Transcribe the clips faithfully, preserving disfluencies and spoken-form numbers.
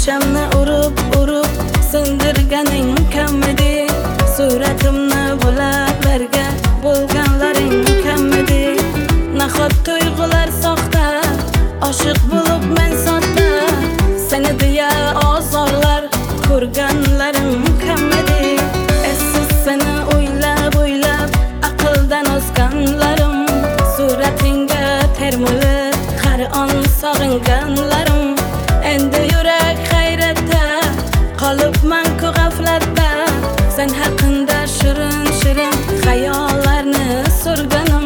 Shishamni urib urib sindirganing kammidi? Suratimni bularlarga bo'lganlaring kammidi? Nahot tuyg'ular soxta, oshiq bo'lib men sodda, seni deya ozorlar ko'rganlarim kammidi? Essiz seni o'ylab o'ylab aqldan ozganlarim, suratingga termilib har on sog'inganlarim. Endi yurak hayratda qolibman ku g'aflatda, sen haqinda shirin shirin xayollarni surganim.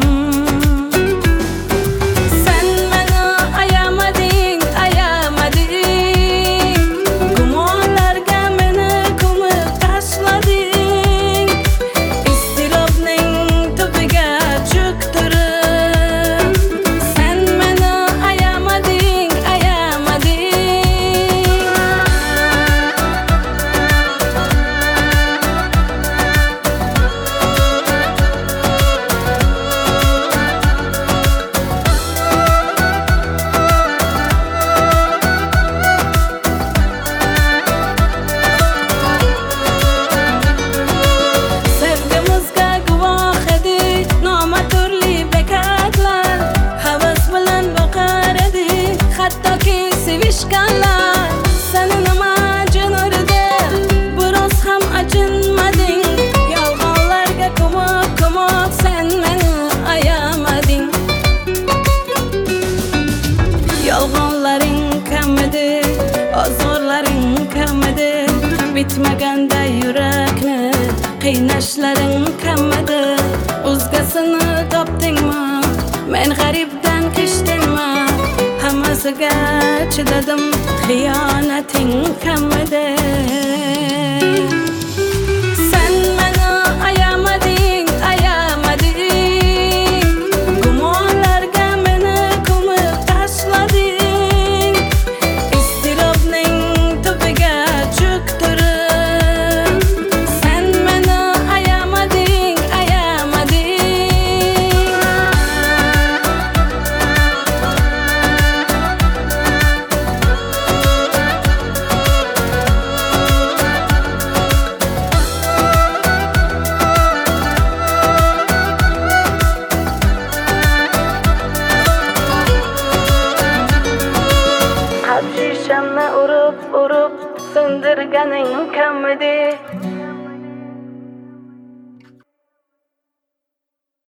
Sen meni ayamading, ayamading, gumonlarga meni ko'mib tashlading. Iztirobning tubiga cho'ktirib, sen meni ayamading, ayamading. Sevgimizga guvoh edi nomaturli bekatlar, havas bilan boqar edi hattoki sevishganlar. Seni nima jin urdi, biroz ham achinmading? Yolg'onlarga ko'mib ko'mib sen meni ayamading. Yolg'onlaring kamidi, ozorlaring kamidi, bitmaganda yurakni qiynashlaring kamidi? O'zgasini topdingmi? Men g'aribdan qishdingmi? Hammasiga chidadim, xiyonating kamidi? Sen meni ayamading, ayamading, gumonlarga meni ko'mib tashlading. Iztirobning tubiga cho'ktirib, sen meni ayamading, ayamading. Shishamni urib urib sindirganing kammidi?